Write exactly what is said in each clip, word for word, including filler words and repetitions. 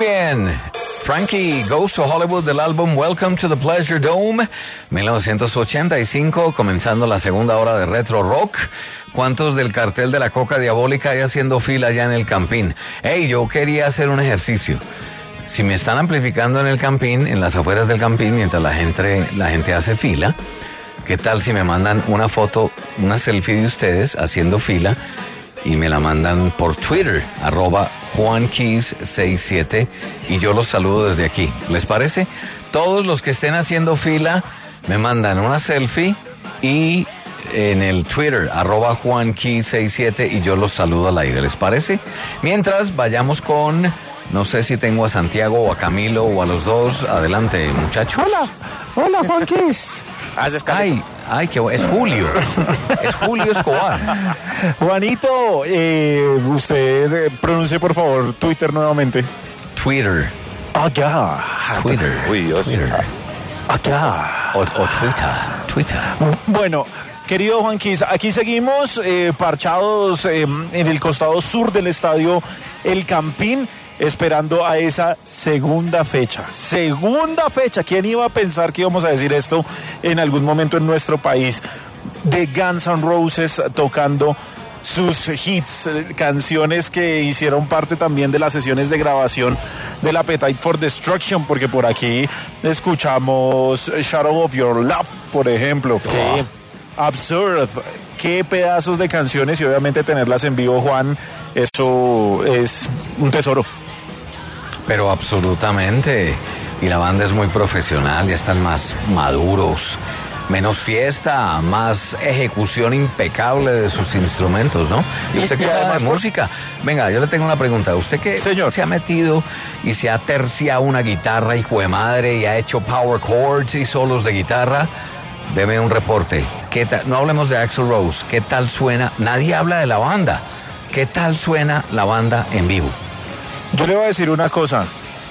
bien. Frankie Goes to Hollywood del álbum Welcome to the Pleasure Dome, mil novecientos ochenta y cinco, comenzando la segunda hora de Retro Rock. ¿Cuántos del cartel de la Coca Diabólica hay haciendo fila ya en el Campín? Hey, yo quería hacer un ejercicio. Si me están amplificando en el Campín, en las afueras del Campín, mientras la gente, la gente hace fila, ¿qué tal si me mandan una foto, una selfie de ustedes haciendo fila y me la mandan por Twitter, arroba Juan Keys sesenta y siete, y yo los saludo desde aquí? ¿Les parece? Todos los que estén haciendo fila me mandan una selfie y en el Twitter, arroba Juan Keys sesenta y siete, y yo los saludo al aire. ¿Les parece? Mientras, vayamos con, no sé si tengo a Santiago o a Camilo o a los dos. Adelante, muchachos. Hola, hola Juan Keys. Ay, ay, que es Julio. Es Julio Escobar. Juanito, eh, usted eh, pronuncie por favor Twitter nuevamente. Twitter. Ah, ya. Twitter. Uy, Dios. Twitter. Ah, ya. O, o Twitter. Twitter. Bueno, querido Juan Keys, aquí seguimos eh, parchados eh, en el costado sur del estadio El Campín, esperando a esa segunda fecha. Segunda fecha. ¿Quién iba a pensar que íbamos a decir esto en algún momento en nuestro país? De Guns N' Roses tocando sus hits, canciones que hicieron parte también de las sesiones de grabación del Appetite for Destruction, porque por aquí escuchamos Shadow of Your Love, por ejemplo. Sí. Absurd. Qué pedazos de canciones, y obviamente tenerlas en vivo, Juan, eso es un tesoro. Pero absolutamente. Y la banda es muy profesional, ya están más maduros. Menos fiesta, más ejecución impecable de sus instrumentos, ¿no? ¿Y usted qué sabe de música? Venga, yo le tengo una pregunta. ¿Usted que Señor. se ha metido y se ha terciado una guitarra, hijo de madre, y ha hecho power chords y solos de guitarra? Deme un reporte. ¿Qué tal? No hablemos de Axl Rose. ¿Qué tal suena? Nadie habla de la banda. ¿Qué tal suena la banda en vivo? Yo le voy a decir una cosa.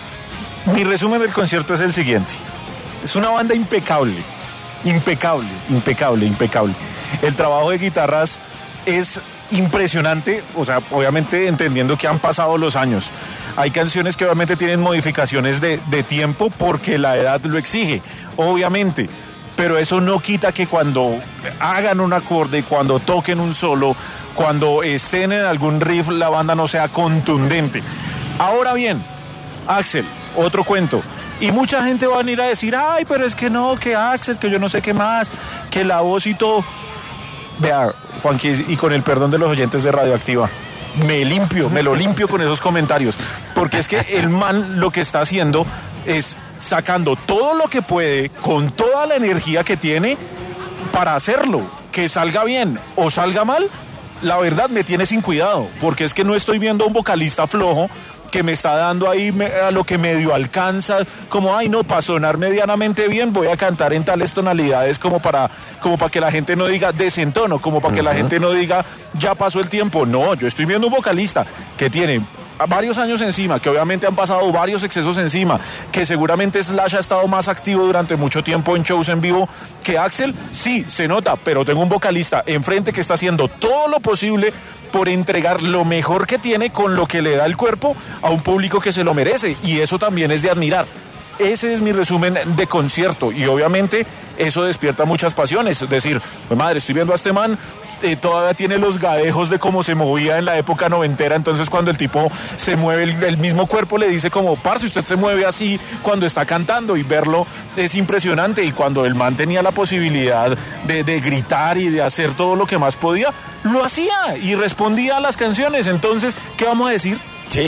Mi resumen del concierto es el siguiente. Es una banda impecable. Impecable, impecable, impecable. El trabajo de guitarras es impresionante, o sea, obviamente entendiendo que han pasado los años. Hay canciones que obviamente tienen modificaciones de, de tiempo porque la edad lo exige, obviamente. Pero eso no quita que cuando hagan un acorde, cuando toquen un solo, cuando estén en algún riff, la banda no sea contundente. Ahora bien, Axl, otro cuento. Y mucha gente va a venir a decir, ay, pero es que no, que Axl, que yo no sé qué más, que la voz y todo. Vea, Juanqui, y con el perdón de los oyentes de Radioactiva, me limpio, me lo limpio con esos comentarios. Porque es que el man lo que está haciendo es sacando todo lo que puede, con toda la energía que tiene, para hacerlo. Que salga bien o salga mal, la verdad me tiene sin cuidado. Porque es que no estoy viendo a un vocalista flojo que me está dando ahí a lo que medio alcanza, como, ay, no, para sonar medianamente bien voy a cantar en tales tonalidades como para, como para que la gente no diga desentono, como para que uh-huh. la gente no diga ya pasó el tiempo. No, yo estoy viendo un vocalista que tiene varios años encima, que obviamente han pasado varios excesos encima, que seguramente Slash ha estado más activo durante mucho tiempo en shows en vivo que Axl. Sí, se nota, pero tengo un vocalista enfrente que está haciendo todo lo posible por entregar lo mejor que tiene con lo que le da el cuerpo a un público que se lo merece, y eso también es de admirar. Ese es mi resumen de concierto, y obviamente eso despierta muchas pasiones. Es decir, pues madre, estoy viendo a este man, eh, todavía tiene los gadejos de cómo se movía en la época noventera, entonces cuando el tipo se mueve, el, el mismo cuerpo le dice como, parce, usted se mueve así cuando está cantando, y verlo es impresionante. Y cuando el man tenía la posibilidad de, de gritar y de hacer todo lo que más podía, lo hacía y respondía a las canciones. Entonces, ¿qué vamos a decir? Sí.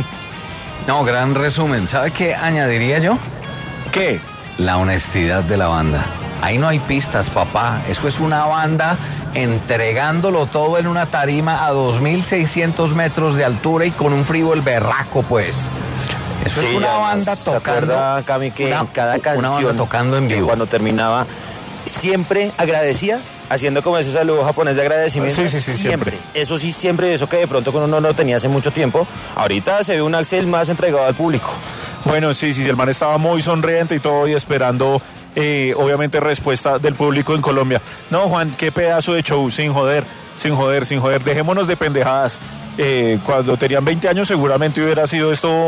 No, gran resumen. ¿Sabe qué añadiría yo? ¿Qué? La honestidad de la banda. Ahí no hay pistas, papá. Eso es una banda entregándolo todo en una tarima a dos mil seiscientos metros de altura y con un frío el berraco, pues. Eso sí, es una banda tocando. ¿Se acuerda, Cami, que una, en cada canción, una banda tocando en vivo, cuando terminaba, siempre agradecía, haciendo como ese saludo japonés de agradecimiento? Sí, sí, sí, siempre. siempre. Eso sí, siempre, eso que de pronto uno no lo tenía hace mucho tiempo. Ahorita se ve un Axl más entregado al público. Bueno, sí, sí, el man estaba muy sonriente y todo, y esperando, eh, obviamente, respuesta del público en Colombia. No, Juan, qué pedazo de show, sin joder, sin joder, sin joder. Dejémonos de pendejadas. Eh, cuando tenían veinte años seguramente hubiera sido esto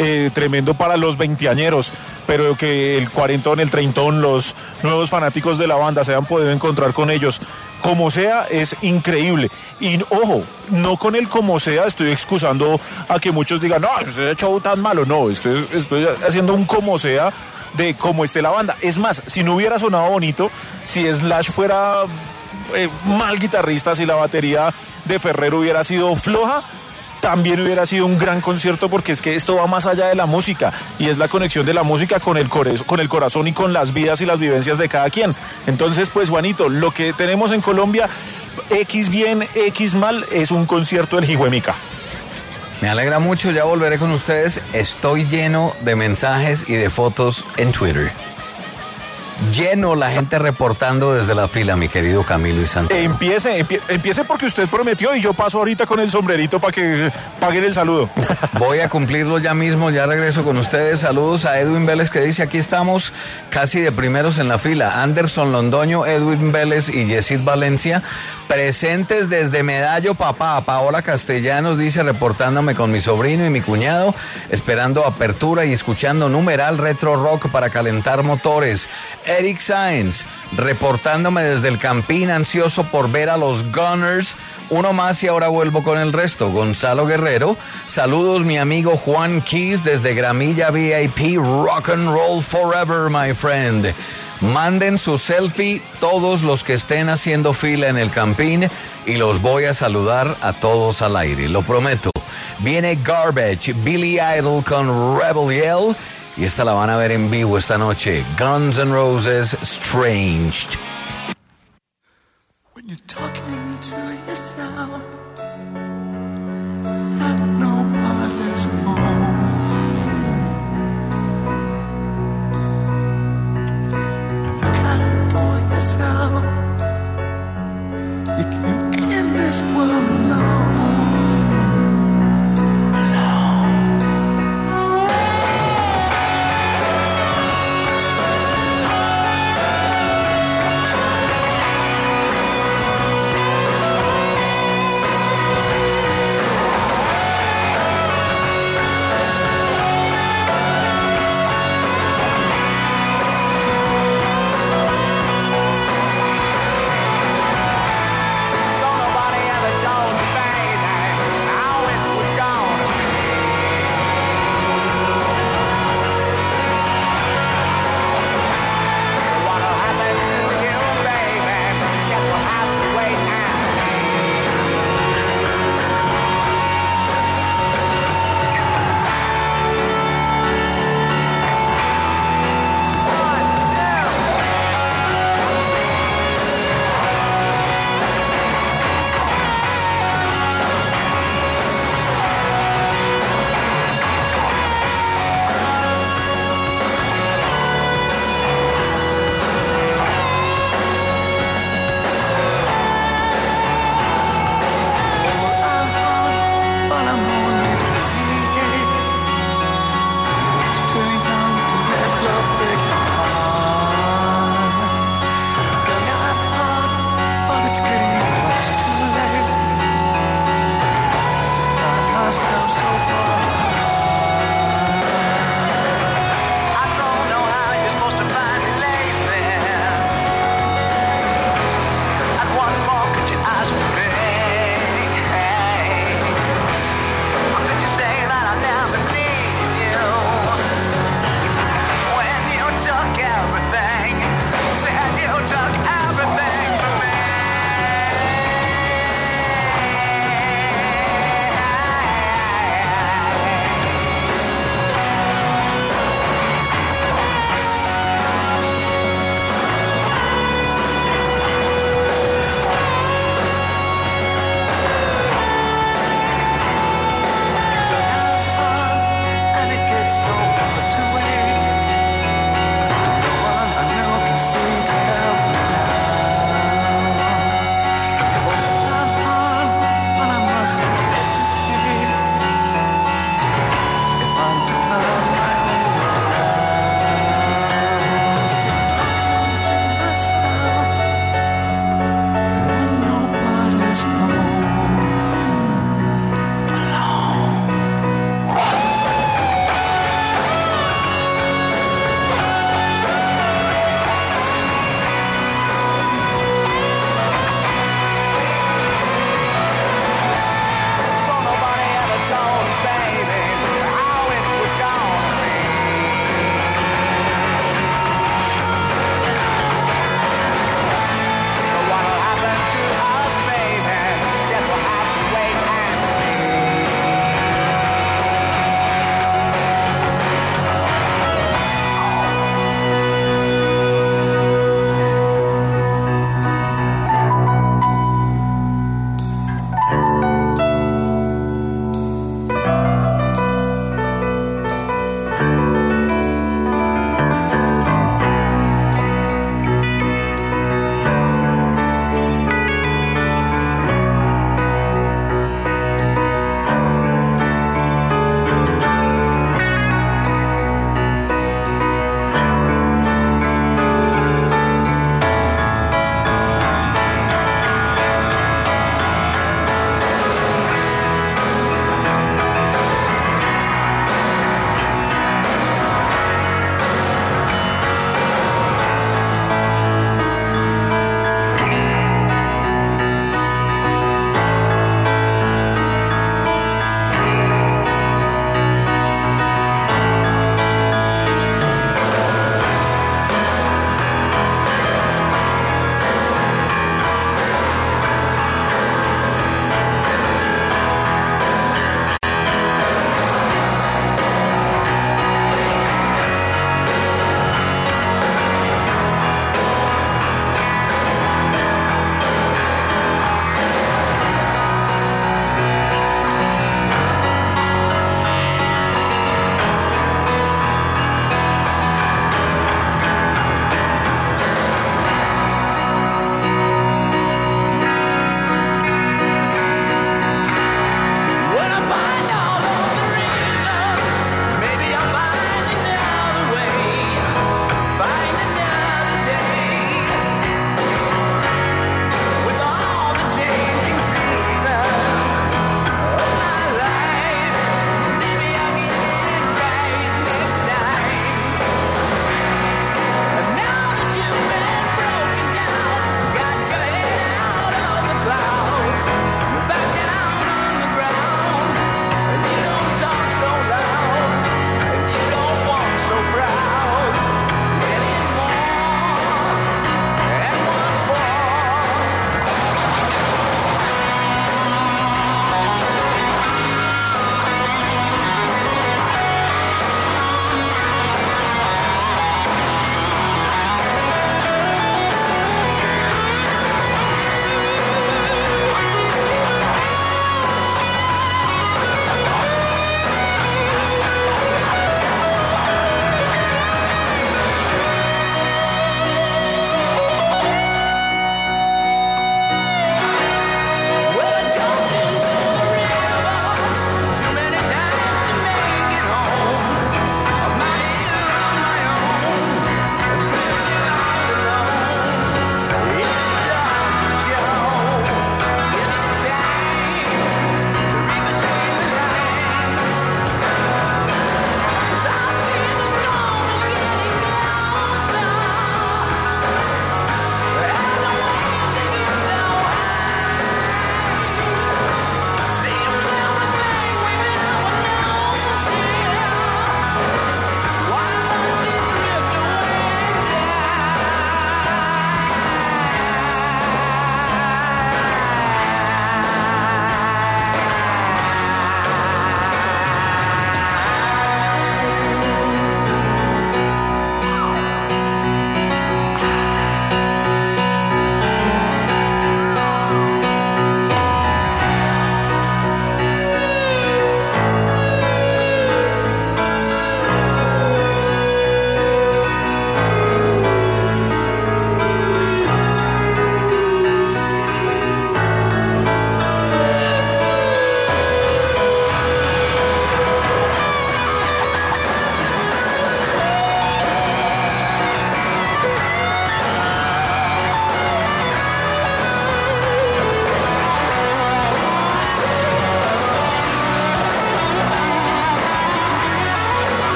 eh, tremendo para los veinteañeros, pero que el cuarentón, el treintón, los nuevos fanáticos de la banda se hayan podido encontrar con ellos, como sea, es increíble. Y ojo, no con el como sea estoy excusando a que muchos digan, no, ese show tan malo, no, estoy, estoy haciendo un como sea de cómo esté la banda. Es más, si no hubiera sonado bonito, si Slash fuera eh, mal guitarrista, si la batería de Ferrer hubiera sido floja, también hubiera sido un gran concierto, porque es que esto va más allá de la música y es la conexión de la música con el, core, con el corazón y con las vidas y las vivencias de cada quien. Entonces, pues Juanito, lo que tenemos en Colombia, X bien, X mal, es un concierto del Hijuemica. Me alegra mucho, ya volveré con ustedes. Estoy lleno de mensajes y de fotos en Twitter. Lleno la gente reportando desde la fila, mi querido Camilo y Santiago. Empiece, empie, empiece porque usted prometió y yo paso ahorita con el sombrerito para que paguen el saludo. Voy a cumplirlo ya mismo, ya regreso con ustedes. Saludos a Edwin Vélez, que dice, aquí estamos casi de primeros en la fila. Anderson Londoño, Edwin Vélez y Yesid Valencia, presentes desde Medallo, papá. Paola Castellanos dice, reportándome con mi sobrino y mi cuñado, esperando apertura y escuchando numeral retro rock para calentar motores. Eric Sáenz, reportándome desde el Campín, ansioso por ver a los Gunners. Uno más y ahora vuelvo con el resto. Gonzalo Guerrero, saludos mi amigo Juan Keys desde Gramilla V I P, rock and roll forever, my friend. Manden su selfie todos los que estén haciendo fila en el Campín y los voy a saludar a todos al aire, lo prometo. Viene Garbage, Billy Idol con Rebel Yell. Y esta la van a ver en vivo esta noche. Guns N' Roses, Stranged. When you're talking to yourself and nobody's home, kind for yourself, you came in this world alone.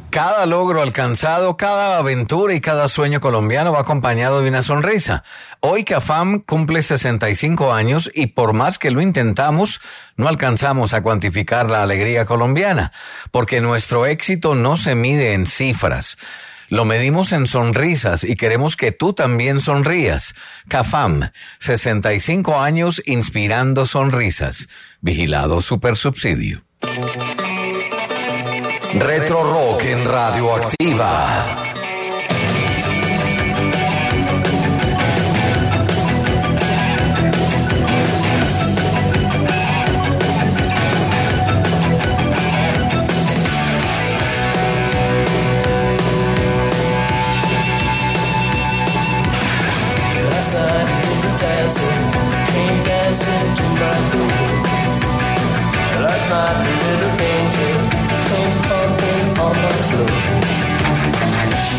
Cada logro alcanzado, cada aventura y cada sueño colombiano va acompañado de una sonrisa. Hoy CAFAM cumple sesenta y cinco años y por más que lo intentamos, no alcanzamos a cuantificar la alegría colombiana, porque nuestro éxito no se mide en cifras. Lo medimos en sonrisas y queremos que tú también sonrías. CAFAM, sesenta y cinco años inspirando sonrisas. Vigilado Supersubsidio. Retro Rock en Radioactiva. Last night we were dancing, came dancing to my groove. Last night the little angel came pumping on my floor.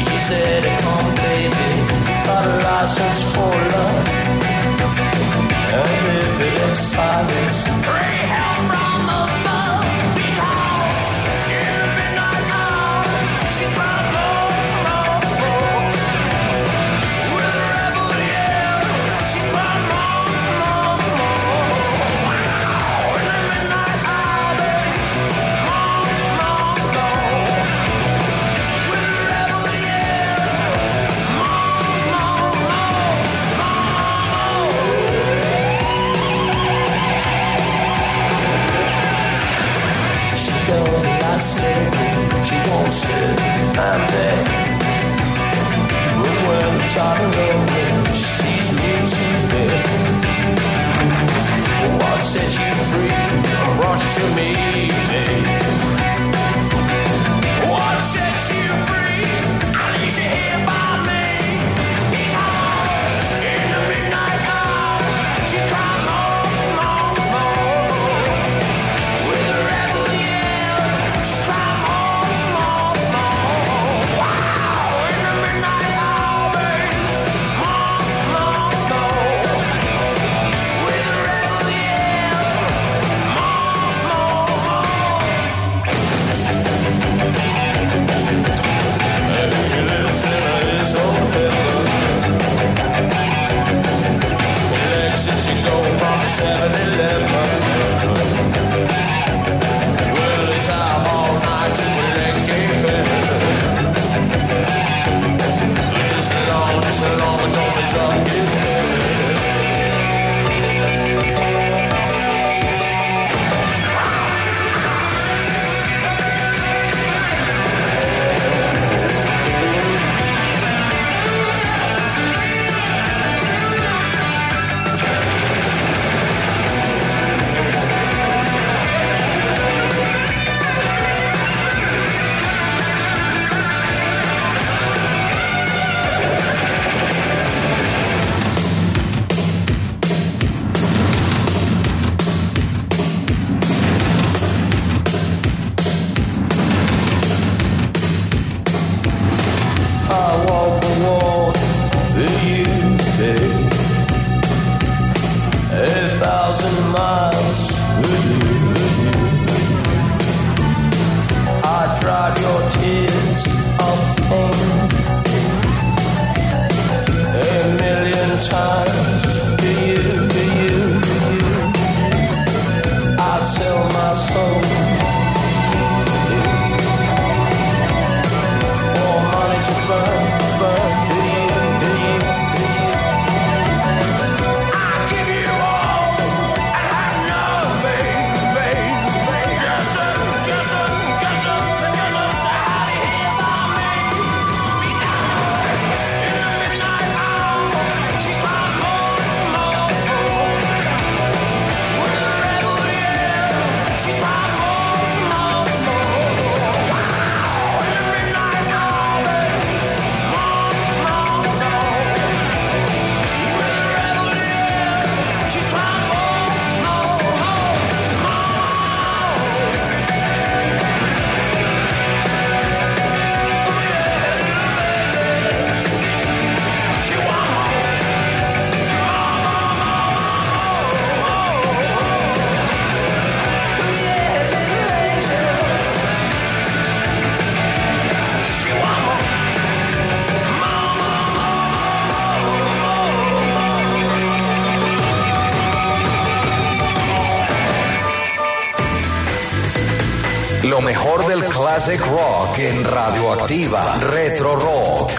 Lo mejor del classic rock en Radioactiva. Retro Rock.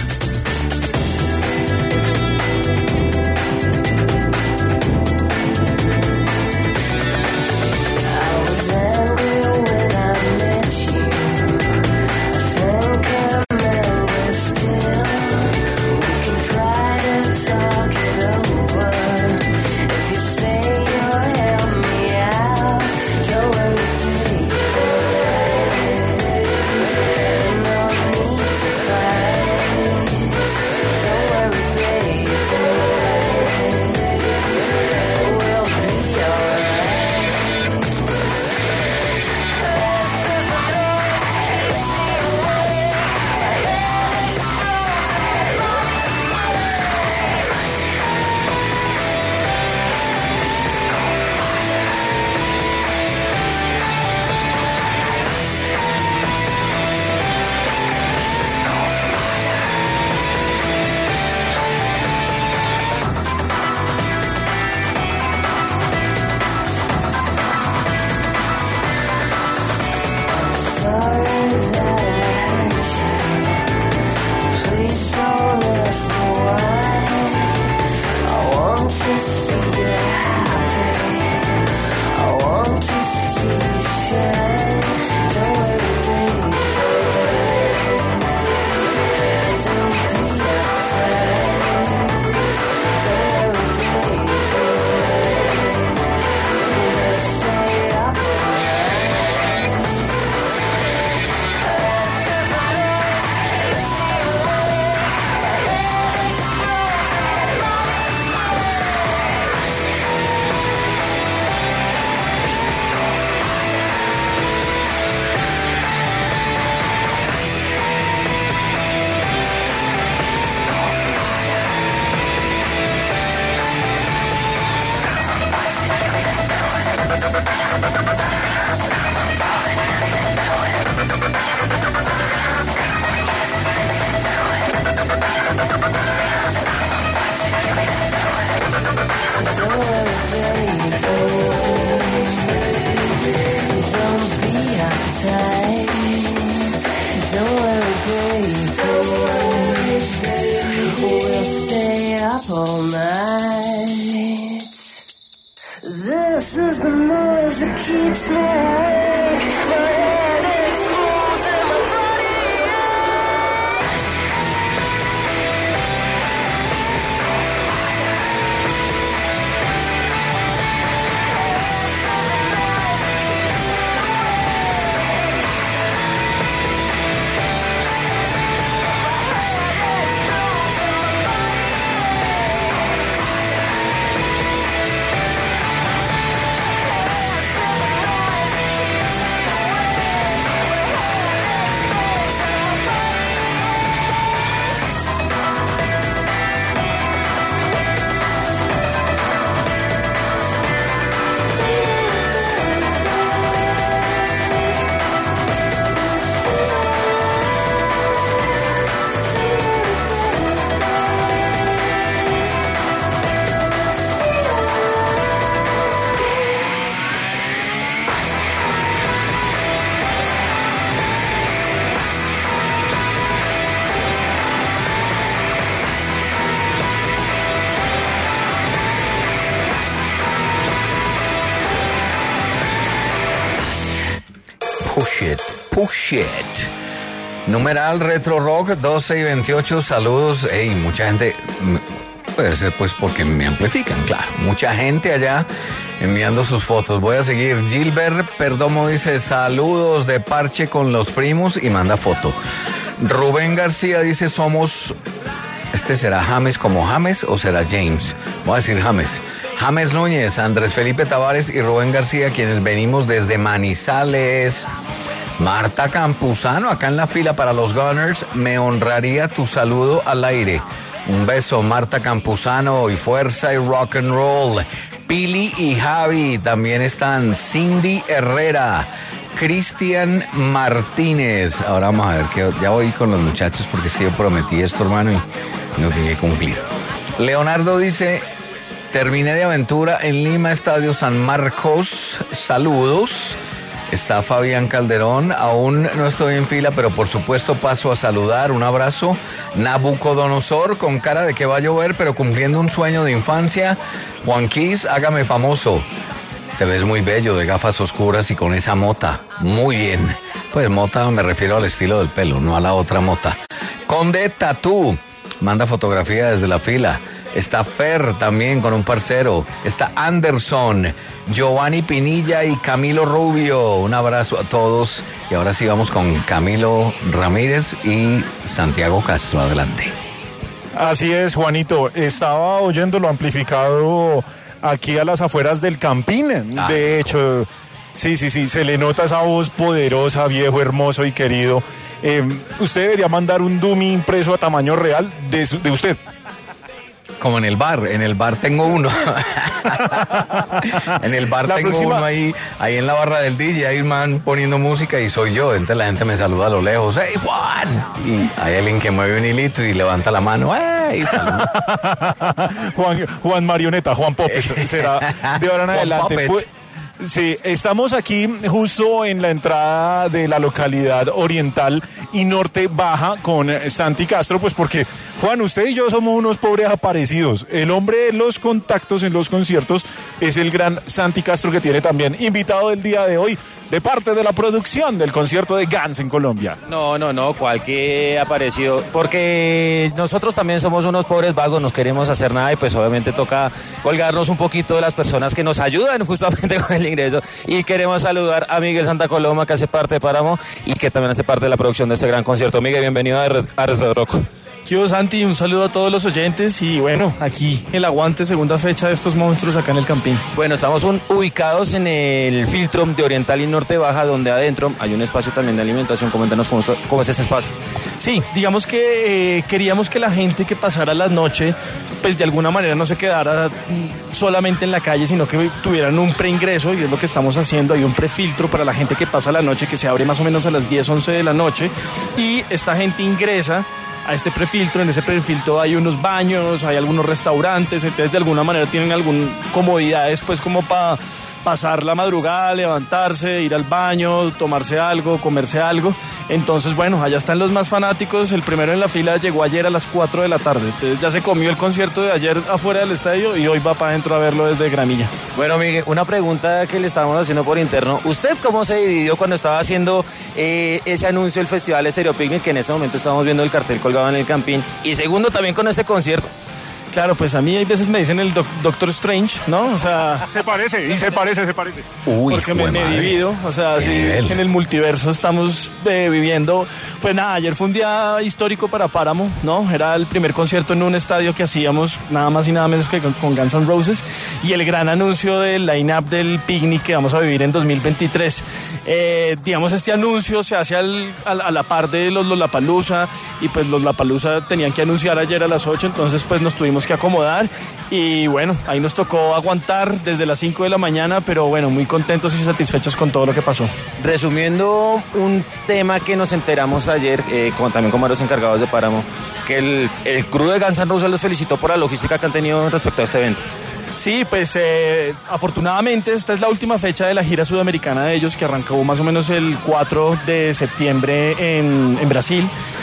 This is the noise that keeps me awake. My head explodes and my body Push It, Push It. Numeral Retro Rock doce y veintiocho, saludos. Hey, mucha gente, puede ser pues porque me amplifican, claro. Mucha gente allá enviando sus fotos. Voy a seguir. Gilbert Perdomo dice saludos de parche con los primos y manda foto. Rubén García dice somos, este será James como James o será James. Voy a decir James. James Núñez, Andrés Felipe Tavares y Rubén García, quienes venimos desde Manizales. Marta Campuzano, acá en la fila para los Gunners, me honraría tu saludo al aire. Un beso, Marta Campuzano, y fuerza y rock and roll. Pili y Javi también están. Cindy Herrera, Cristian Martínez. Ahora vamos a ver, que ya voy con los muchachos porque es que yo prometí esto, hermano, y no llegué a cumplir. Leonardo dice, terminé de aventura en Lima, Estadio San Marcos. Saludos. está Fabián Calderón, aún no estoy en fila, pero por supuesto paso a saludar, un abrazo. Nabucodonosor, con cara de que va a llover, pero cumpliendo un sueño de infancia. Juanquís, hágame famoso. Te ves muy bello, de gafas oscuras y con esa mota. Muy bien. Pues mota me refiero al estilo del pelo, no a la otra mota. Conde Tatú, manda fotografía desde la fila. Está Fer también con un parcero. Está Anderson, Giovanni Pinilla y Camilo Rubio. Un abrazo a todos. Y ahora sí vamos con Camilo Ramírez y Santiago Castro. Adelante. Así es, Juanito. Estaba oyendo lo amplificado aquí a las afueras del Campín. Ah, de hecho, sí, sí, sí, se le nota esa voz poderosa, viejo, hermoso y querido. Eh, usted debería mandar un dummy impreso a tamaño real de, su, de usted. Como en el bar, en el bar tengo uno. En el bar La tengo próxima... uno ahí, ahí en la barra del D J, hay un man poniendo música y soy yo. Entonces la gente me saluda a lo lejos, ¡hey, Juan! Y hay alguien que mueve un hilito y levanta la mano, ¡hey! Juan, Juan Marioneta, Juan Puppet, será de ahora en adelante. Pues, sí, estamos aquí justo en la entrada de la localidad oriental y norte baja con Santi Castro, pues porque, Juan, usted y yo somos unos pobres aparecidos. El hombre de los contactos en los conciertos es el gran Santi Castro, que tiene también invitado el día de hoy de parte de la producción del concierto de Guns en Colombia. No, no, no, cual que apareció, porque nosotros también somos unos pobres vagos, no queremos hacer nada y pues obviamente toca colgarnos un poquito de las personas que nos ayudan justamente con el ingreso, y queremos saludar a Miguel Santa Coloma, que hace parte de Páramo y que también hace parte de la producción de este gran concierto. Miguel, bienvenido a Red, a Red Rock. Quiero, Santi, un saludo a todos los oyentes y bueno, aquí el aguante, segunda fecha de estos monstruos acá en el Campín. Bueno, estamos un, ubicados en el filtro de Oriental y Norte Baja, donde adentro hay un espacio también de alimentación. Coméntanos cómo, cómo es este espacio. Sí, digamos que eh, queríamos que la gente que pasara la noche, pues de alguna manera no se quedara solamente en la calle, sino que tuvieran un preingreso, y es lo que estamos haciendo. Hay un prefiltro para la gente que pasa la noche, que se abre más o menos a las diez, once de la noche, y esta gente ingresa a este prefiltro. En ese prefiltro hay unos baños, hay algunos restaurantes, entonces de alguna manera tienen algunas comodidades pues como para pasar la madrugada, levantarse, ir al baño, tomarse algo, comerse algo. Entonces bueno, allá están los más fanáticos. El primero en la fila llegó ayer a las cuatro de la tarde, entonces ya se comió el concierto de ayer afuera del estadio y hoy va para adentro a verlo desde Gramilla. Bueno, Miguel, una pregunta que le estábamos haciendo por interno. ¿Usted cómo se dividió cuando estaba haciendo eh, ese anuncio del Festival Estéreo Picnic, que en este momento estamos viendo el cartel colgado en el Campín? Y segundo, también con este concierto. Claro, pues a mí hay veces me dicen el doc- Doctor Strange, ¿no? O sea... Se parece, y se parece, se parece. Uy, porque me, me divido, o sea, sí, en el multiverso estamos eh, viviendo. Pues nada, ayer fue un día histórico para Páramo, ¿no? Era el primer concierto en un estadio que hacíamos, nada más y nada menos que con, con Guns N' Roses, y el gran anuncio del line-up del picnic que vamos a vivir en dos mil veintitrés. Eh, digamos, este anuncio se hace al, al, a la par de los Lollapalooza, y pues los Lollapalooza tenían que anunciar ayer a las ocho, entonces pues nos tuvimos que acomodar, y bueno, ahí nos tocó aguantar desde las cinco de la mañana, pero bueno, muy contentos y satisfechos con todo lo que pasó. Resumiendo un tema que nos enteramos ayer, eh, con, también con varios encargados de Páramo, que el, el crew de Guns N' Roses los felicitó por la logística que han tenido respecto a este evento. Sí, pues eh, afortunadamente esta es la última fecha de la gira sudamericana de ellos, que arrancó más o menos el cuatro de septiembre en, en Brasil.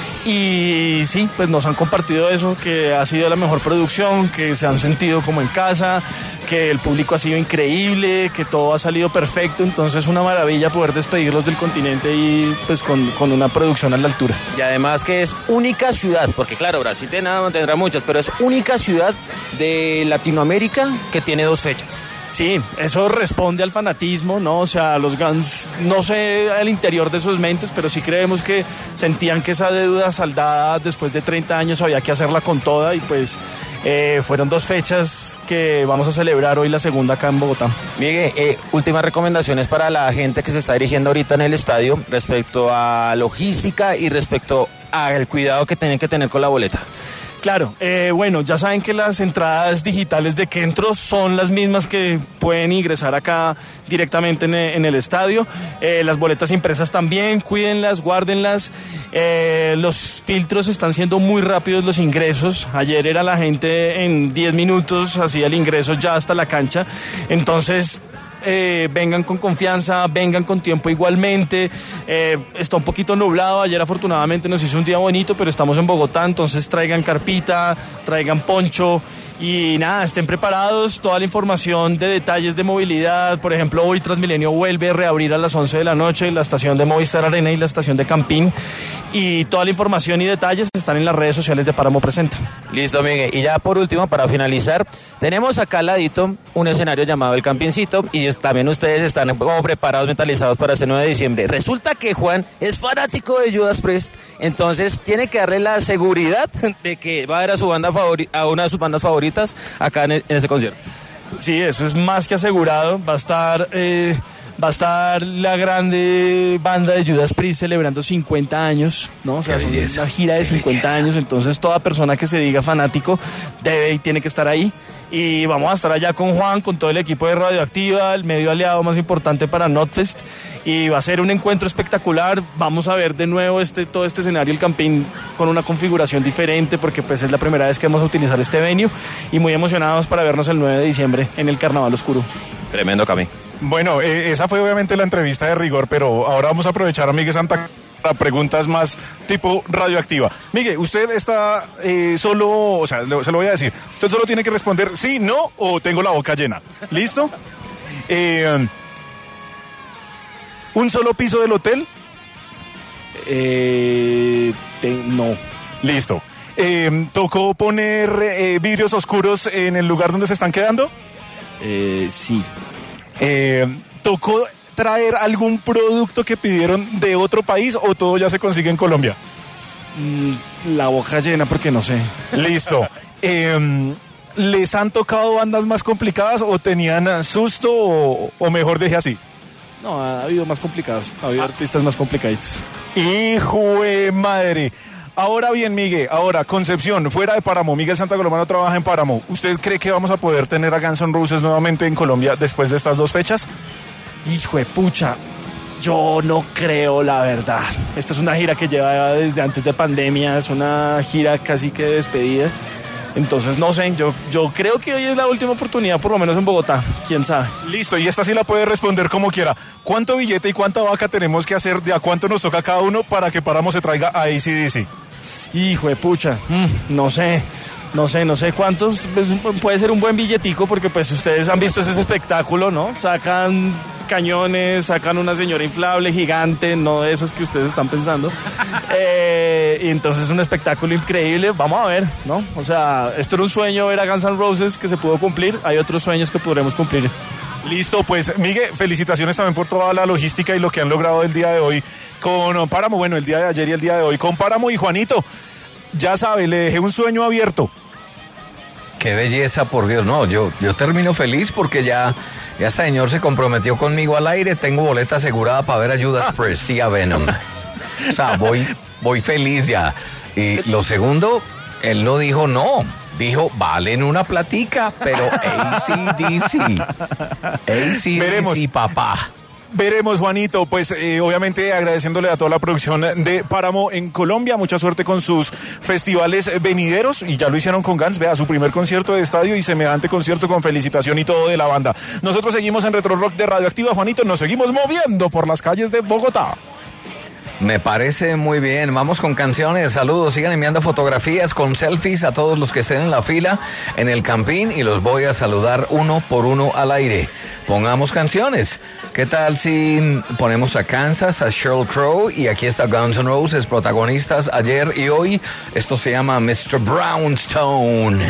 Y sí, pues nos han compartido eso, que ha sido la mejor producción, que se han sentido como en casa, que el público ha sido increíble, que todo ha salido perfecto. Entonces es una maravilla poder despedirlos del continente y pues con, con una producción a la altura. Y además que es única ciudad, porque claro, Brasil tendrá, tendrá muchas, pero es única ciudad de Latinoamérica que tiene dos fechas. Sí, eso responde al fanatismo, ¿no? O sea, los Guns, no sé el interior de sus mentes, pero sí creemos que sentían que esa deuda saldada después de treinta años había que hacerla con toda, y pues eh, fueron dos fechas que vamos a celebrar hoy, la segunda acá en Bogotá. Miguel, eh, últimas recomendaciones para la gente que se está dirigiendo ahorita en el estadio respecto a logística y respecto al cuidado que tienen que tener con la boleta. Claro, eh, bueno, ya saben que las entradas digitales de Kentro son las mismas que pueden ingresar acá directamente en, en el estadio. Eh, las boletas impresas también, cuídenlas, guárdenlas. Eh, los filtros están siendo muy rápidos, los ingresos. Ayer era la gente en diez minutos, hacía el ingreso ya hasta la cancha. Entonces, eh, vengan con confianza, vengan con tiempo igualmente. Eh, está un poquito nublado, ayer afortunadamente nos hizo un día bonito, pero estamos en Bogotá, entonces traigan carpita, traigan poncho. Y nada, estén preparados, toda la información de detalles de movilidad. Por ejemplo, hoy Transmilenio vuelve a reabrir a las once de la noche la estación de Movistar Arena y la estación de Campín. Y toda la información y detalles están en las redes sociales de Páramo Presenta. Listo, Miguel. Y ya por último, para finalizar, tenemos acá al ladito un escenario llamado El Campincito y es, también ustedes están como preparados, mentalizados para este nueve de diciembre. Resulta que Juan es fanático de Judas Priest, entonces tiene que darle la seguridad de que va a ver a su banda favori- a una de sus bandas favoritas acá en, en este concierto. Sí, eso es más que asegurado. Va a estar, eh, va a estar la grande banda de Judas Priest celebrando cincuenta años, ¿no? O sea, Qué belleza, una gira de qué cincuenta belleza. años, entonces toda persona que se diga fanático debe y tiene que estar ahí. Y vamos a estar allá con Juan, con todo el equipo de Radioactiva, el medio aliado más importante para Notfest, y va a ser un encuentro espectacular. Vamos a ver de nuevo este, todo este escenario, el Campín, con una configuración diferente, porque pues es la primera vez que vamos a utilizar este venue, y muy emocionados para vernos el nueve de diciembre en el Carnaval Oscuro. Tremendo, Cami. Bueno, eh, esa fue obviamente la entrevista de rigor, pero ahora vamos a aprovechar a Miguel Santa para preguntas más tipo radioactiva. Miguel, usted está eh, solo, o sea, lo- se lo voy a decir, usted solo tiene que responder sí, no o tengo la boca llena. ¿Listo? Eh, ¿Un solo piso del hotel? Eh, te- no. Listo. Eh, ¿Tocó poner eh, vidrios oscuros en el lugar donde se están quedando? Eh, sí. Eh, ¿Tocó traer algún producto que pidieron de otro país o todo ya se consigue en Colombia? Mm, la boca llena porque no sé. Listo. Eh, ¿Les han tocado bandas más complicadas o tenían susto o, o mejor deje así? No, ha habido más complicados. Ha habido artistas más complicaditos. ¡Hijo de madre! Ahora bien, Miguel, ahora, Concepción, fuera de Páramo, Miguel Santa Coloma no trabaja en Páramo. ¿Usted cree que vamos a poder tener a Guns N' Roses nuevamente en Colombia después de estas dos fechas? Hijo de pucha, yo no creo la verdad. Esta es una gira que lleva desde antes de pandemia, es una gira casi que de despedida. Entonces no sé, yo, yo creo que hoy es la última oportunidad, por lo menos en Bogotá, quién sabe. Listo, y esta sí la puede responder como quiera. ¿Cuánto billete y cuánta vaca tenemos que hacer? ¿De a cuánto nos toca cada uno para que Páramo se traiga a A C D C? Hijo de pucha, mm, no sé, no sé, no sé cuántos, pues, puede ser un buen billetico porque pues ustedes han visto ese espectáculo, ¿no? Sacan cañones, sacan una señora inflable gigante, no de esas que ustedes están pensando. Eh, y entonces es un espectáculo increíble, vamos a ver, ¿no? O sea, esto era un sueño ver a Guns N' Roses que se pudo cumplir, hay otros sueños que podremos cumplir. Listo, pues Miguel, felicitaciones también por toda la logística y lo que han logrado el día de hoy con Páramo, bueno, el día de ayer y el día de hoy con Páramo. Y Juanito, ya sabe, le dejé un sueño abierto. Qué belleza, por Dios. No, yo, yo termino feliz porque ya, ya este señor se comprometió conmigo al aire. Tengo boleta asegurada para ver a Judas Priest y a Venom. O sea, voy, voy feliz ya. Y lo segundo, él no dijo no. Dijo, valen una platica, pero A C D C. A C D Veremos. C, papá. Veremos, Juanito, pues eh, obviamente agradeciéndole a toda la producción de Páramo en Colombia, mucha suerte con sus festivales venideros, y ya lo hicieron con Guns, vea, su primer concierto de estadio y semejante concierto con felicitación y todo de la banda. Nosotros seguimos en Retro Rock de Radioactiva, Juanito, nos seguimos moviendo por las calles de Bogotá. Me parece muy bien. Vamos con canciones. Saludos. Sigan enviando fotografías con selfies a todos los que estén en la fila en el Campín y los voy a saludar uno por uno al aire. Pongamos canciones. ¿Qué tal si ponemos a Kansas, a Sheryl Crow y aquí está Guns N' Roses, protagonistas ayer y hoy? Esto se llama mister Brownstone.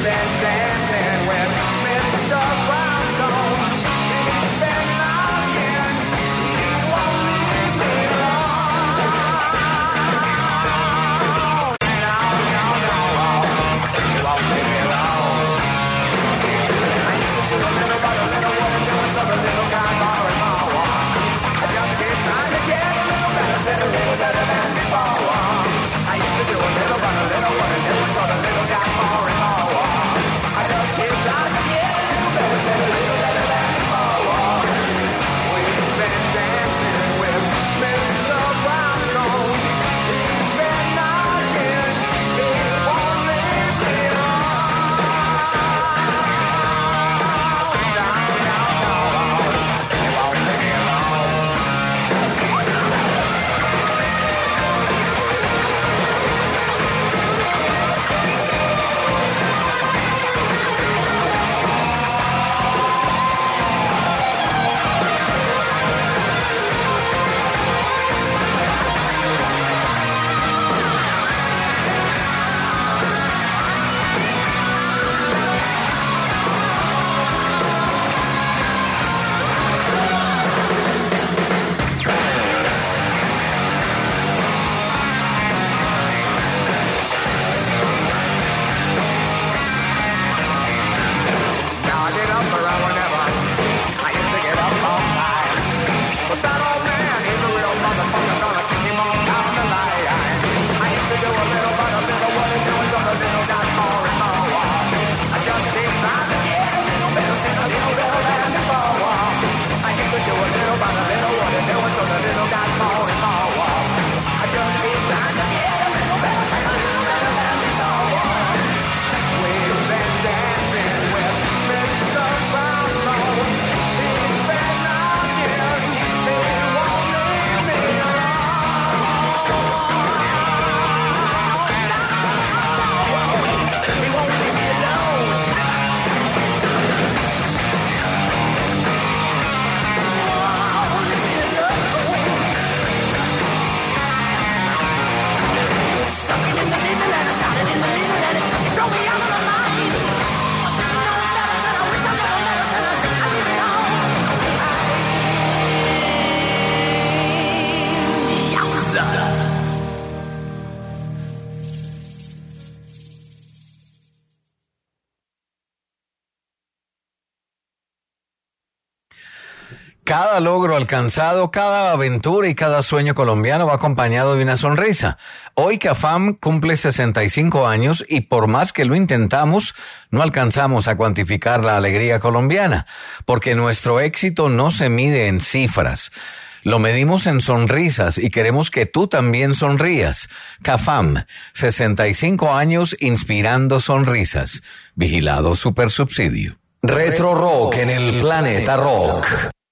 Cada logro alcanzado, cada aventura y cada sueño colombiano va acompañado de una sonrisa. Hoy CAFAM cumple sesenta y cinco años y por más que lo intentamos, no alcanzamos a cuantificar la alegría colombiana, porque nuestro éxito no se mide en cifras. Lo medimos en sonrisas y queremos que tú también sonrías. CAFAM, sesenta y cinco años inspirando sonrisas. Vigilado Supersubsidio. Retro Rock en el Planeta Rock.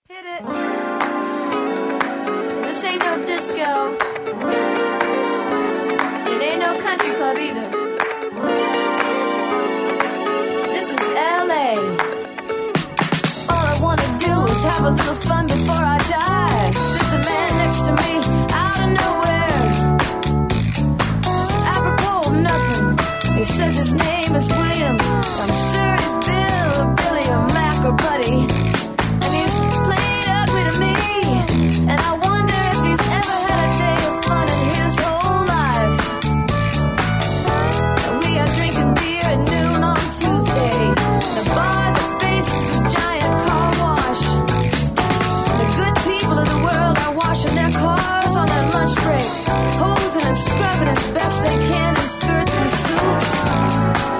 This ain't no disco. It ain't no country club either. This is L A. All I wanna do is have a little fun before I die. There's a man next to me out of nowhere. It's apropos of nothing. He says his name is William. I'm sure it's Bill or Billy or Mac or Buddy. And he's played ugly to me. And I wonder if he's ever had a day of fun in his whole life. And we are drinking beer at noon on Tuesday. The bar that faces a giant car wash. The good people of the world are washing their cars on their lunch break, posing and scrubbing as best they can in skirts and suits.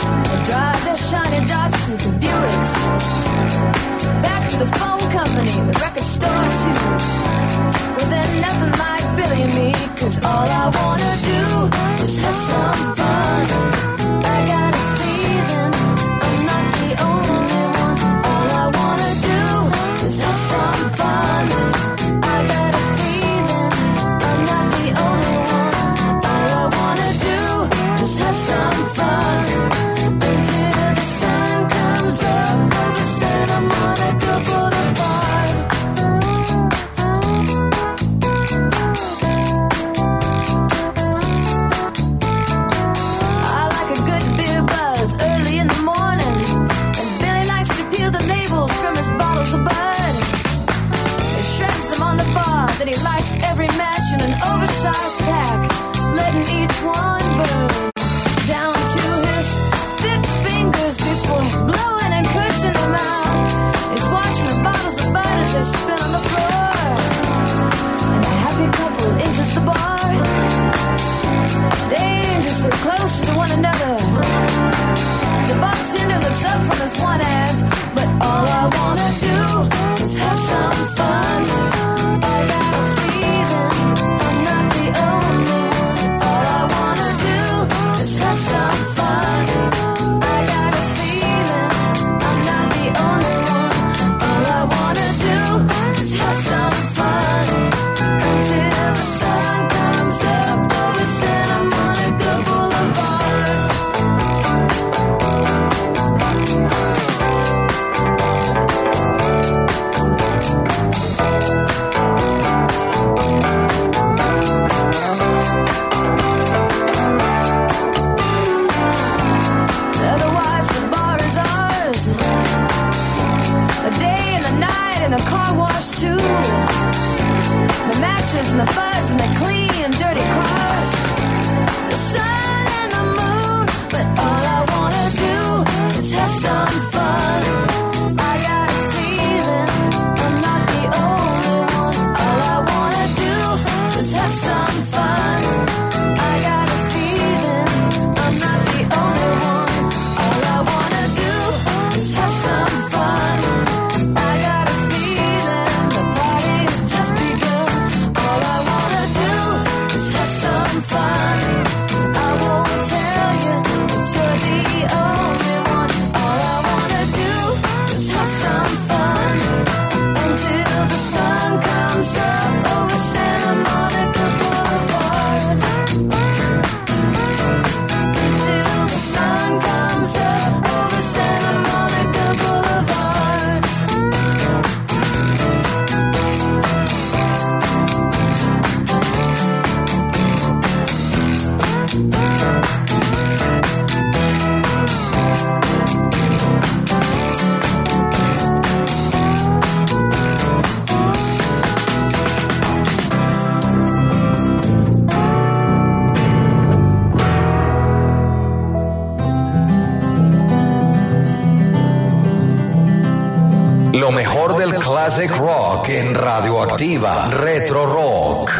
Lo mejor del classic rock en Radioactiva. Retro Rock.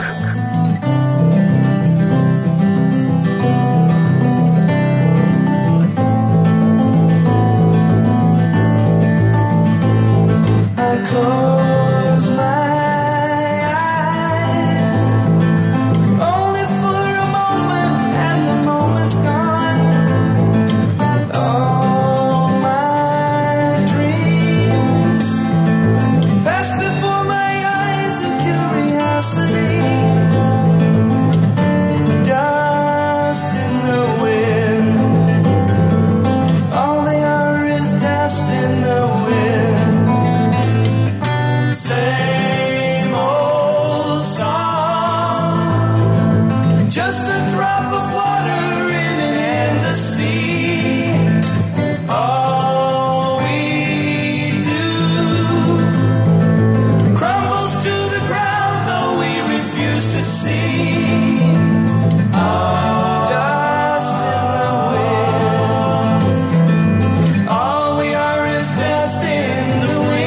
Close my eyes, only for a moment, and the moment's gone. All my dreams pass before my eyes in curiosity. Dust in the wind, all they are is dust in the wind. Same old song, just a drop of water in an endless sea. All we do crumbles to the ground, though we refuse to see. Dust in the wind, all we are is dust in the wind.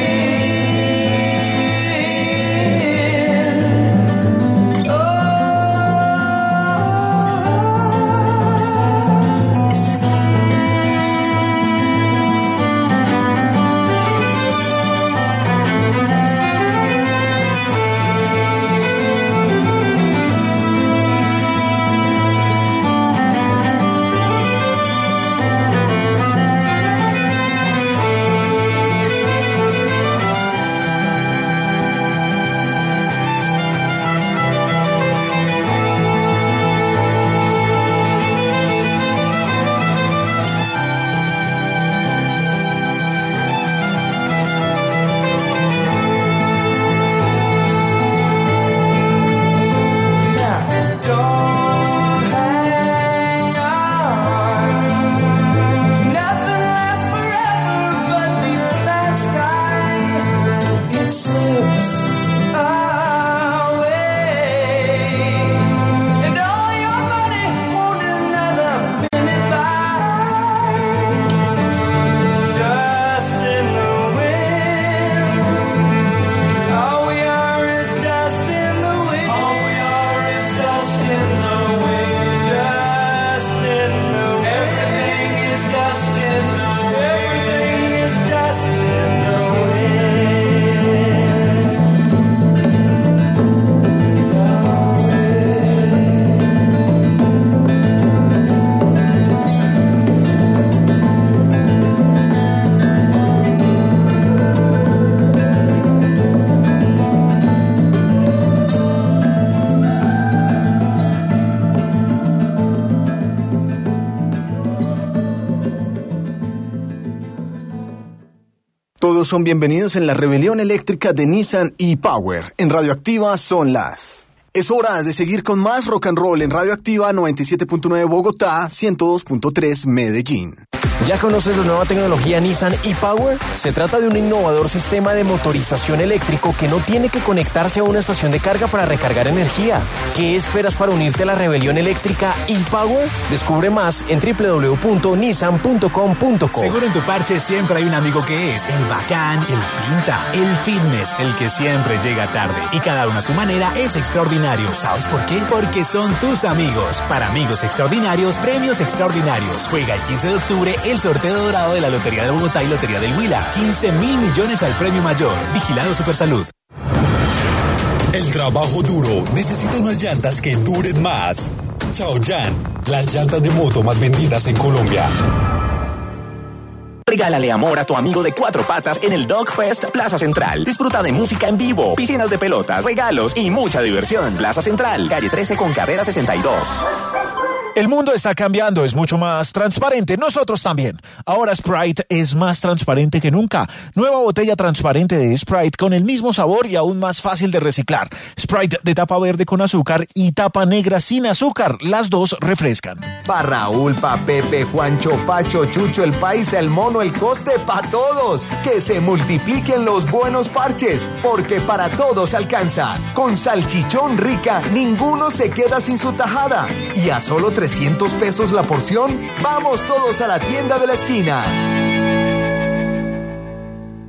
Todos son bienvenidos en la rebelión eléctrica de Nissan e-Power. En Radioactiva son las... Es hora de seguir con más rock and roll en Radioactiva noventa y siete punto nueve Bogotá, ciento dos punto tres Medellín. ¿Ya conoces la nueva tecnología Nissan e-Power? Se trata de un innovador sistema de motorización eléctrico que no tiene que conectarse a una estación de carga para recargar energía. ¿Qué esperas para unirte a la rebelión eléctrica e-Power? Descubre más en doble u doble u doble u punto nissan punto com punto co. Seguro en tu parche siempre hay un amigo que es el bacán, el pinta, el fitness, el que siempre llega tarde. Y cada uno a su manera es extraordinario. ¿Sabes por qué? Porque son tus amigos. Para amigos extraordinarios, premios extraordinarios. Juega el quince de octubre el sorteo dorado de la Lotería de Bogotá y Lotería del Huila. quince mil millones al premio mayor. Vigilado Supersalud. El trabajo duro necesita unas llantas que duren más. Chaoyan, las llantas de moto más vendidas en Colombia. Regálale amor a tu amigo de cuatro patas en el Dog Fest Plaza Central. Disfruta de música en vivo, piscinas de pelotas, regalos y mucha diversión. Plaza Central, calle trece con carrera sesenta y dos. El mundo está cambiando, es mucho más transparente. Nosotros también. Ahora Sprite es más transparente que nunca. Nueva botella transparente de Sprite con el mismo sabor y aún más fácil de reciclar. Sprite de tapa verde con azúcar y tapa negra sin azúcar. Las dos refrescan. Pa' Raúl, pa' Pepe, Juancho, Pacho, Chucho, el Paisa, el Mono, el Coste, pa' todos. Que se multipliquen los buenos parches, porque para todos alcanza. Con salchichón rica, ninguno se queda sin su tajada. Y a solo trescientos pesos la porción, vamos todos a la tienda de la esquina.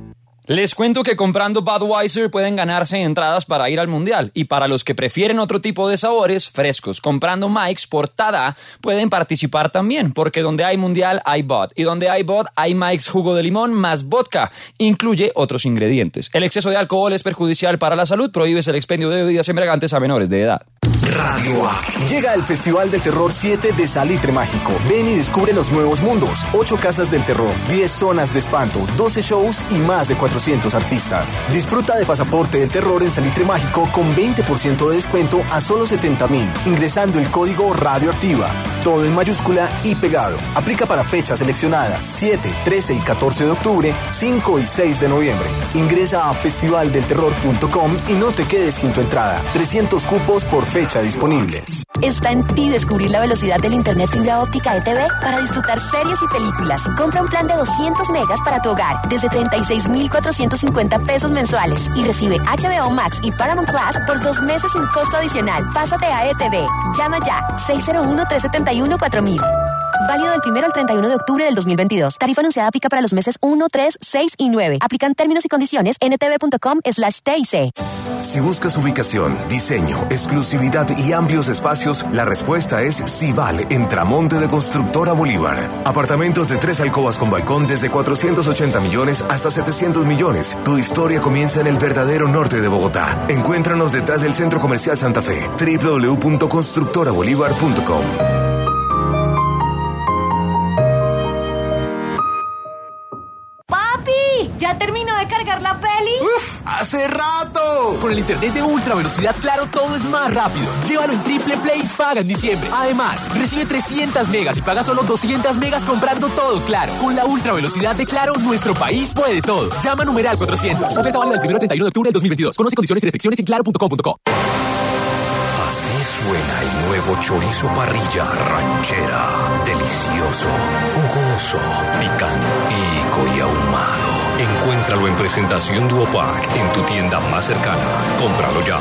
Les cuento que comprando Budweiser pueden ganarse entradas para ir al Mundial. Y para los que prefieren otro tipo de sabores frescos, comprando Mike's por Tada, pueden participar también. Porque donde hay Mundial hay Bud. Y donde hay Bud hay Mike's jugo de limón más vodka. Incluye otros ingredientes. El exceso de alcohol es perjudicial para la salud. Prohíbes el expendio de bebidas embriagantes a menores de edad. Radio A. Llega el Festival del Terror siete de Salitre Mágico. Ven y descubre los nuevos mundos. ocho casas del terror, diez zonas de espanto, doce shows y más de cuatrocientos artistas. Disfruta de Pasaporte del Terror en Salitre Mágico con veinte por ciento de descuento a solo setenta mil, ingresando el código Radioactiva. Todo en mayúscula y pegado. Aplica para fechas seleccionadas siete, trece y catorce de octubre, cinco y seis de noviembre. Ingresa a festival del terror punto com y no te quedes sin tu entrada. trescientos cupos por fecha disponibles. Está en ti descubrir la velocidad del internet fibra óptica E T V para disfrutar series y películas. Compra un plan de doscientos megas para tu hogar desde treinta y seis mil cuatrocientos cincuenta pesos mensuales y recibe H B O Max y Paramount Plus por dos meses sin costo adicional. Pásate a E T V. Llama ya seis cero uno, tres siete uno, cuatro mil. Válido del primero al treinta y uno de octubre del dos mil veintidós. Tarifa anunciada aplica para los meses uno, tres, seis y nueve. Aplican términos y condiciones en etv.com slash TIC. Si buscas ubicación, diseño, exclusividad y amplios espacios, la respuesta es Cival en Tramonte de Constructora Bolívar. Apartamentos de tres alcobas con balcón desde cuatrocientos ochenta millones hasta setecientos millones. Tu historia comienza en el verdadero norte de Bogotá. Encuéntranos detrás del Centro Comercial Santa Fe. doble u doble u doble u punto constructora bolívar punto com. ¿Ya terminó de cargar la peli? ¡Uf! ¡Hace rato! Con el internet de ultra velocidad Claro todo es más rápido. Llévalo en Triple Play y paga en diciembre. Además, recibe trescientas megas y paga solo doscientas megas comprando todo Claro. Con la ultra velocidad de Claro, nuestro país puede todo. Llama a numeral cuatrocientos. Oferta válida del primero al treinta y uno de octubre del dos mil veintidós. Conoce condiciones y restricciones en claro punto com punto co. Así suena el nuevo chorizo parrilla ranchera. Delicioso, jugoso, picantico y ahumado. Encuéntralo en presentación Duopack en tu tienda más cercana. Cómpralo ya.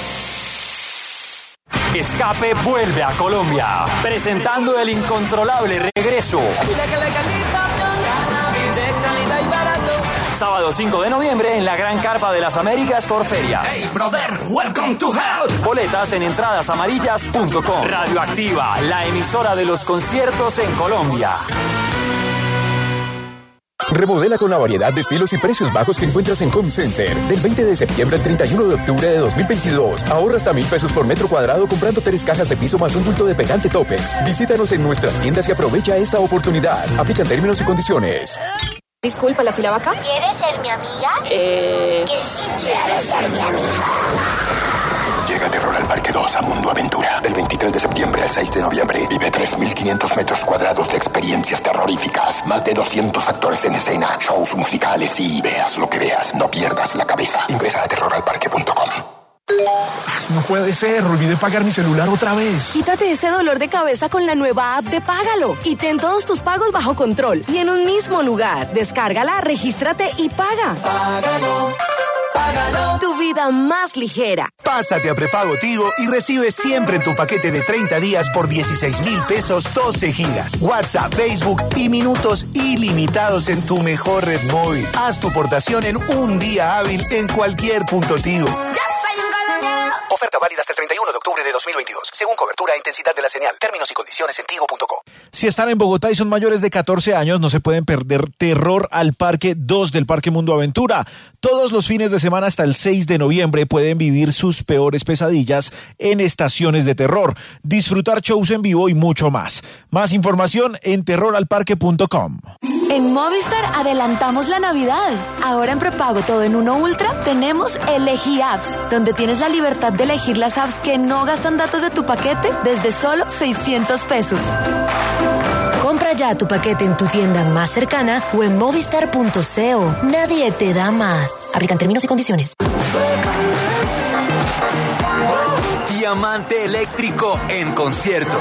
Escape vuelve a Colombia, presentando el incontrolable regreso. Sábado cinco de noviembre en la Gran Carpa de las Américas Corferia. Hey, brother, welcome to hell. Boletas en entradas amarillas punto com. Radioactiva, la emisora de los conciertos en Colombia. Remodela con la variedad de estilos y precios bajos que encuentras en Home Center. Del veinte de septiembre al treinta y uno de octubre de dos mil veintidós. Ahorra hasta mil pesos por metro cuadrado comprando tres cajas de piso más un bulto de pegante Topex. Visítanos en nuestras tiendas y aprovecha esta oportunidad. Aplican términos y condiciones. Disculpa, ¿la fila va acá? ¿Quieres ser mi amiga? Eh... Que si quieres ser mi amiga. Llega Terror al Parque dos a Mundo Aventura. Del veintitrés de septiembre al seis de noviembre. Vive tres mil quinientos metros cuadrados de experiencias terroríficas. Más de doscientos actores en escena. Shows musicales y veas lo que veas. No pierdas la cabeza. Ingresa a terror al parque punto com. No puede ser, olvidé pagar mi celular otra vez. Quítate ese dolor de cabeza con la nueva app de Págalo y ten todos tus pagos bajo control y en un mismo lugar. Descárgala, regístrate y paga. Págalo, págalo. Tu vida más ligera. Pásate a prepago Tigo y recibe siempre en tu paquete de treinta días por dieciséis mil pesos doce gigas, WhatsApp, Facebook y minutos ilimitados en tu mejor red móvil. Haz tu portación en un día hábil en cualquier punto Tigo. Oferta válida hasta el treinta y uno de octubre de dos mil veintidós. Según cobertura e intensidad de la señal. Términos y condiciones en tigo punto co. Si están en Bogotá y son mayores de catorce años, no se pueden perder Terror al Parque dos del Parque Mundo Aventura. Todos los fines de semana hasta el seis de noviembre pueden vivir sus peores pesadillas en estaciones de terror, disfrutar shows en vivo y mucho más. Más información en terror al parque punto com. En Movistar adelantamos la Navidad. Ahora en prepago todo en uno Ultra tenemos Elegí Apps, donde tienes la libertad de elegir las apps que no gastan datos de tu paquete desde solo seiscientos pesos. Compra ya tu paquete en tu tienda más cercana o en movistar punto co. Nadie te da más. Aplican términos y condiciones. Diamante Eléctrico en concierto.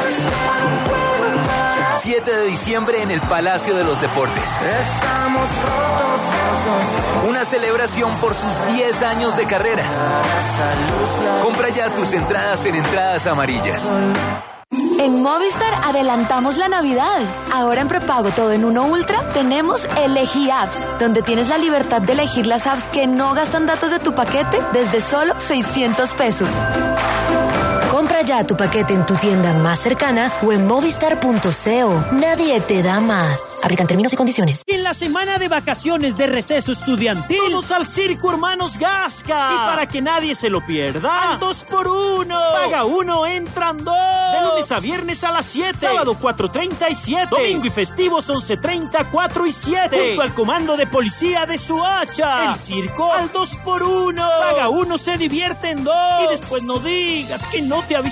siete de diciembre en el Palacio de los Deportes. Estamos rotos los dos. Una celebración por sus diez años de carrera. Compra ya tus entradas en Entradas Amarillas. En Movistar adelantamos la Navidad. Ahora en prepago todo en uno Ultra tenemos Elegí Apps, donde tienes la libertad de elegir las apps que no gastan datos de tu paquete desde solo seiscientos pesos. Compra ya tu paquete en tu tienda más cercana o en movistar punto co. Nadie te da más. Aplican términos y condiciones. En la semana de vacaciones de receso estudiantil, vamos al Circo Hermanos Gasca. Y para que nadie se lo pierda, al dos por uno. Paga uno, entran dos. De lunes a viernes a las siete. Sábado cuatro treinta y siete. Domingo y festivos once treinta, cuatro y siete. Junto al comando de policía de Suacha. El circo al dos por uno. Paga uno, se divierten dos. Y después no digas que no te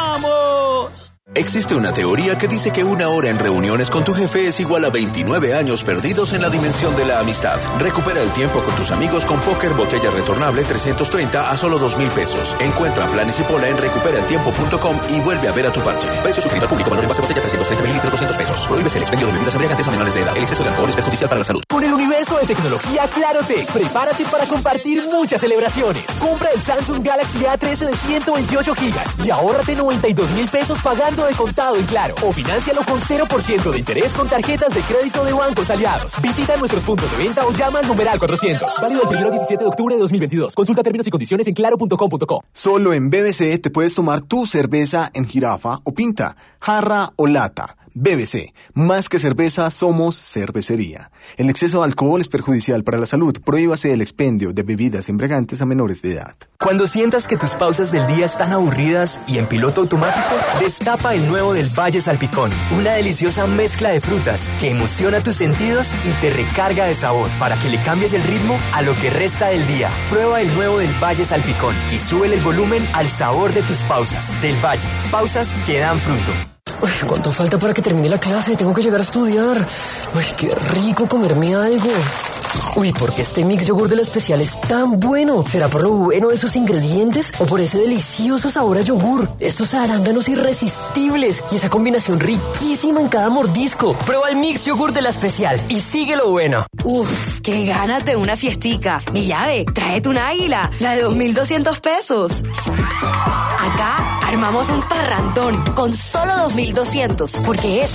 avisamos. Existe una teoría que dice que una hora en reuniones con tu jefe es igual a veintinueve años perdidos en la dimensión de la amistad. Recupera el tiempo con tus amigos con Póker Botella Retornable trescientos treinta a solo dos mil pesos. Encuentra planes y pola en recupera el tiempo punto com y vuelve a ver a tu parche. Precio suscrito al público, valor en base botella trescientos treinta mililitros, doscientos pesos. Prohíbes el expendio de bebidas embriagantes a menores de edad. El exceso de alcohol es perjudicial para la salud. Con el universo de tecnología Clarotech, prepárate para compartir muchas celebraciones. Compra el Samsung Galaxy A trece de ciento veintiocho gigas y ahórrate noventa y dos mil pesos pagando de contado en Claro, o financialo con cero por ciento de interés con tarjetas de crédito de bancos aliados. Visita nuestros puntos de venta o llama al numeral cuatrocientos. Válido el primero al diecisiete de octubre de dos mil veintidós. Consulta términos y condiciones en claro punto com punto co. Solo en B B C te puedes tomar tu cerveza en jirafa o pinta, jarra o lata. B B C, más que cerveza, somos cervecería. El exceso de alcohol es perjudicial para la salud. Prohíbase el expendio de bebidas embriagantes a menores de edad. Cuando sientas que tus pausas del día están aburridas y en piloto automático, destapa el nuevo del Valle Salpicón. Una deliciosa mezcla de frutas que emociona tus sentidos y te recarga de sabor para que le cambies el ritmo a lo que resta del día. Prueba el nuevo del Valle Salpicón y súbele el volumen al sabor de tus pausas. Del Valle, pausas que dan fruto. Uy, ¿cuánto falta para que termine la clase? Tengo que llegar a estudiar. Uy, qué rico comerme algo. Uy, ¿por qué este mix yogur de la especial es tan bueno? ¿Será por lo bueno de sus ingredientes o por ese delicioso sabor a yogur? Estos arándanos irresistibles y esa combinación riquísima en cada mordisco. Prueba el mix yogur de la especial y sigue lo bueno. Uf, qué ganas de una fiestica. Mi llave, tráete un águila, la de dos mil doscientos pesos. Acá armamos un parrandón con solo dos mil doscientos, porque es